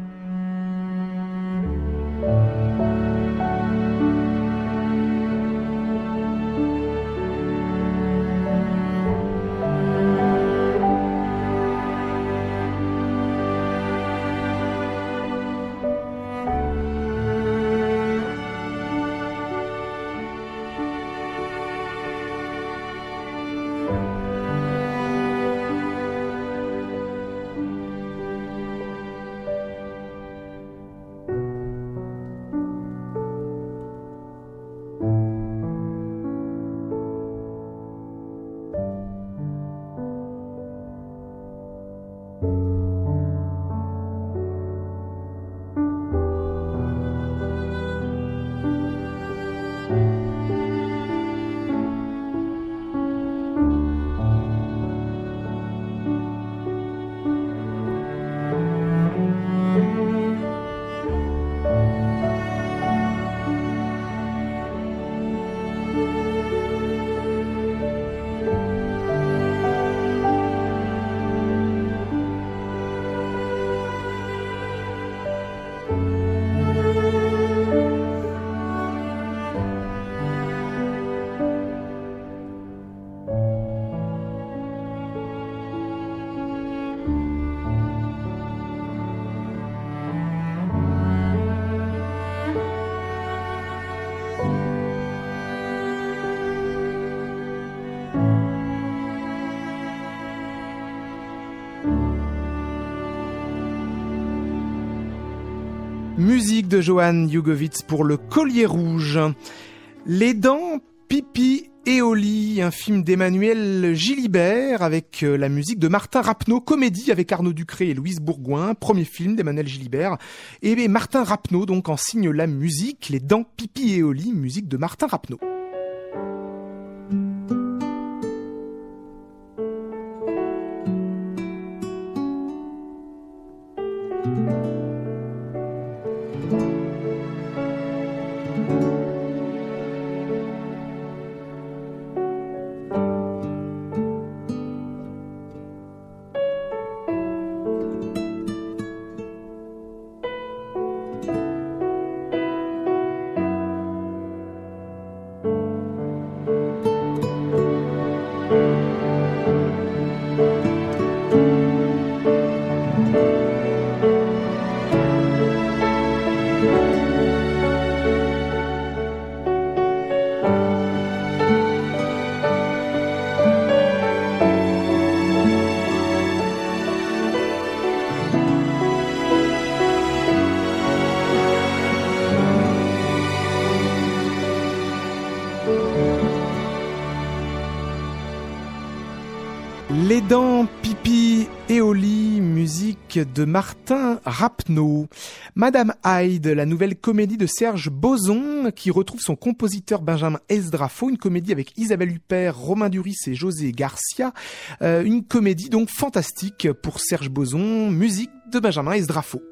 Musique de Johan Jogewitz pour Le Collier rouge. Les dents, pipi et au lit, un film d'Emmanuel Gilibert avec la musique de Martin Rapneau, comédie avec Arnaud Ducré et Louise Bourgoin, premier film d'Emmanuel Gilibert. Et Martin Rapneau donc en signe la musique, Les dents, pipi et au lit, musique de Martin Rapneau. Les dents, pipi et au lit, musique de Martin Rapneau. Madame Hyde, la nouvelle comédie de Serge Boson, qui retrouve son compositeur Benjamin Esdraffo, une comédie avec Isabelle Huppert, Romain Duris et José Garcia. Une comédie donc fantastique pour Serge Boson, musique de Benjamin Esdraffo.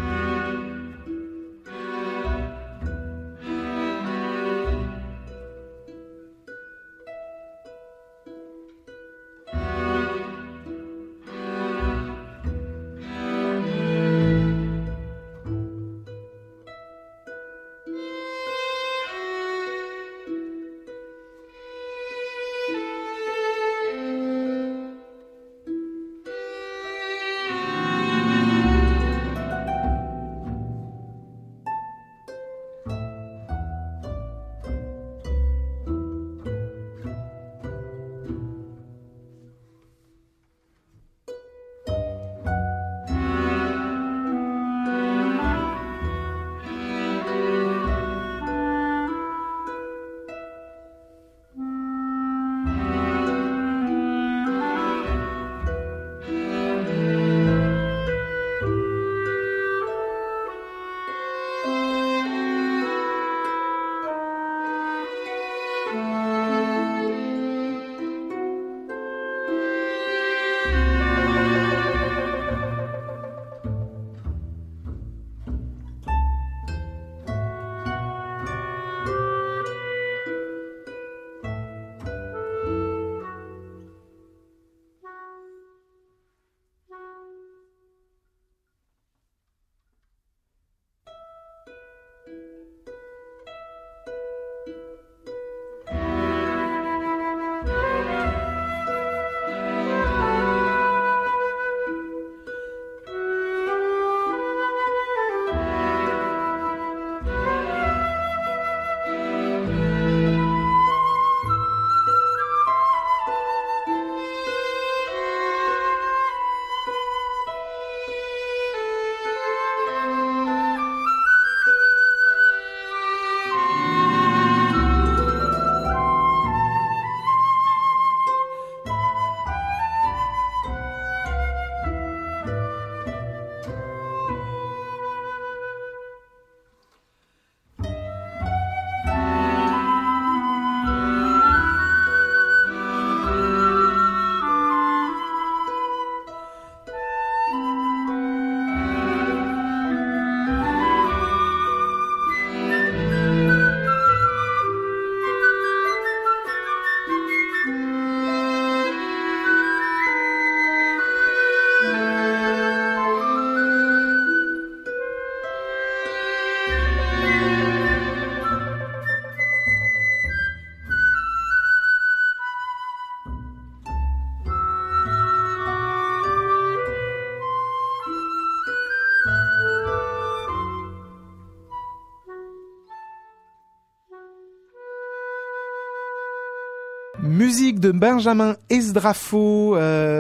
Musique de Benjamin Esdraffo,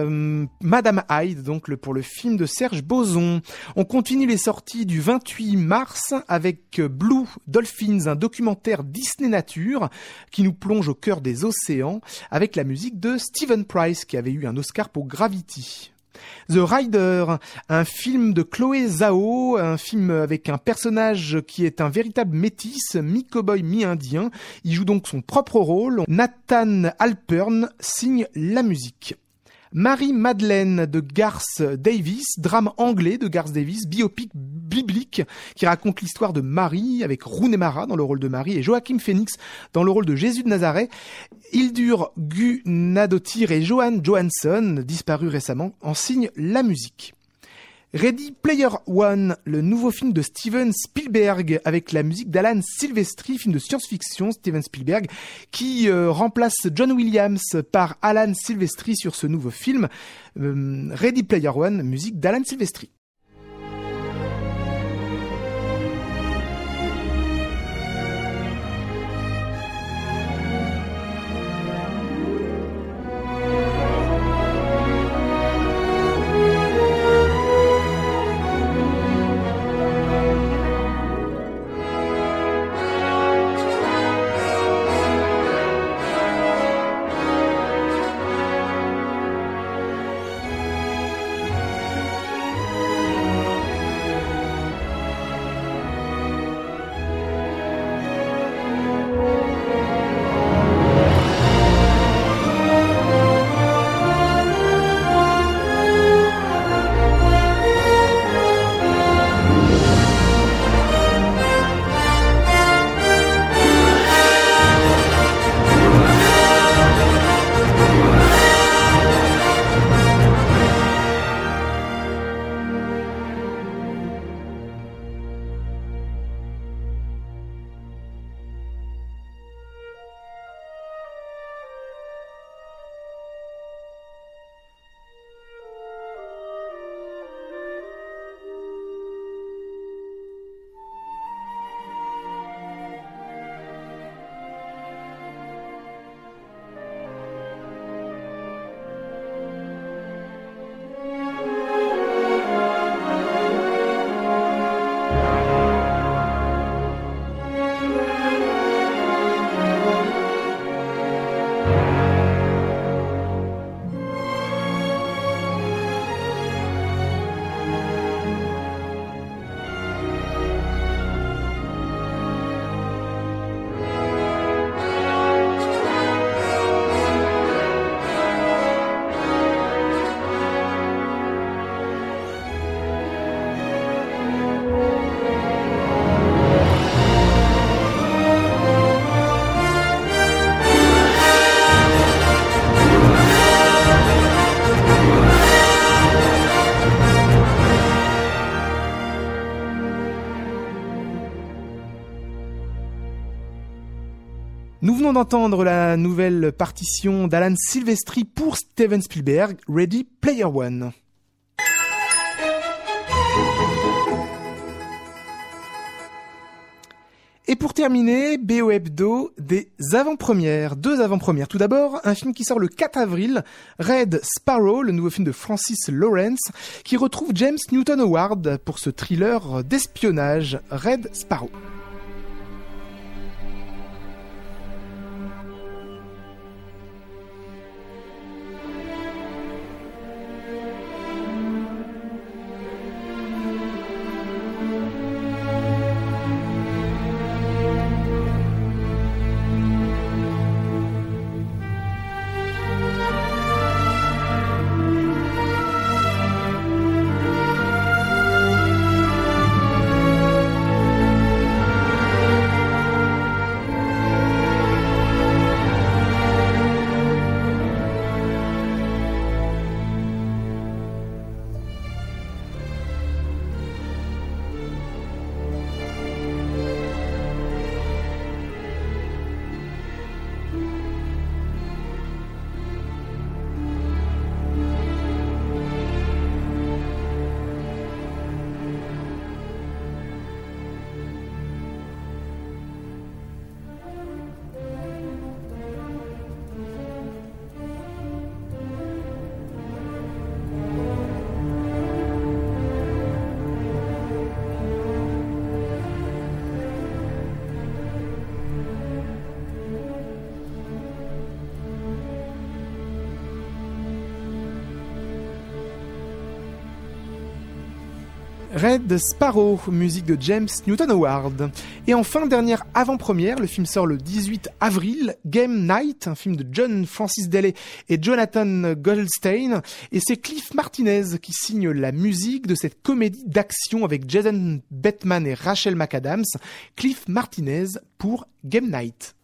Madame Hyde, donc pour le film de Serge Boson. On continue les sorties du 28 mars avec Blue Dolphins, un documentaire Disney Nature qui nous plonge au cœur des océans avec la musique de Stephen Price qui avait eu un Oscar pour Gravity. The Rider, un film de Chloé Zhao, un film avec un personnage qui est un véritable métis, mi-cowboy, mi-indien. Il joue donc son propre rôle. Nathan Alpern signe la musique. Marie-Madeleine de Garth Davis, drame anglais de Garth Davis, biopic biblique qui raconte l'histoire de Marie avec Rooney Mara dans le rôle de Marie et Joachim Phoenix dans le rôle de Jésus de Nazareth. Hildur Guðnadóttir et Johan Johansson, disparus récemment, en signent la musique. Ready Player One, le nouveau film de Steven Spielberg avec la musique d'Alan Silvestri, film de science-fiction, Steven Spielberg, qui remplace John Williams par Alan Silvestri sur ce nouveau film. Ready Player One, musique d'Alan Silvestri. venons d'entendre la nouvelle partition d'Alan Silvestri pour Steven Spielberg, Ready Player One. Et pour terminer, BO Hebdo, des avant-premières, 2 avant-premières. Tout d'abord, un film qui sort le 4 avril, Red Sparrow, le nouveau film de Francis Lawrence, qui retrouve James Newton Howard pour ce thriller d'espionnage, Red Sparrow. Red Sparrow, musique de James Newton Howard. Et enfin, dernière avant-première, le film sort le 18 avril, Game Night, un film de John Francis Daley et Jonathan Goldstein. Et c'est Cliff Martinez qui signe la musique de cette comédie d'action avec Jason Bateman et Rachel McAdams. Cliff Martinez pour Game Night.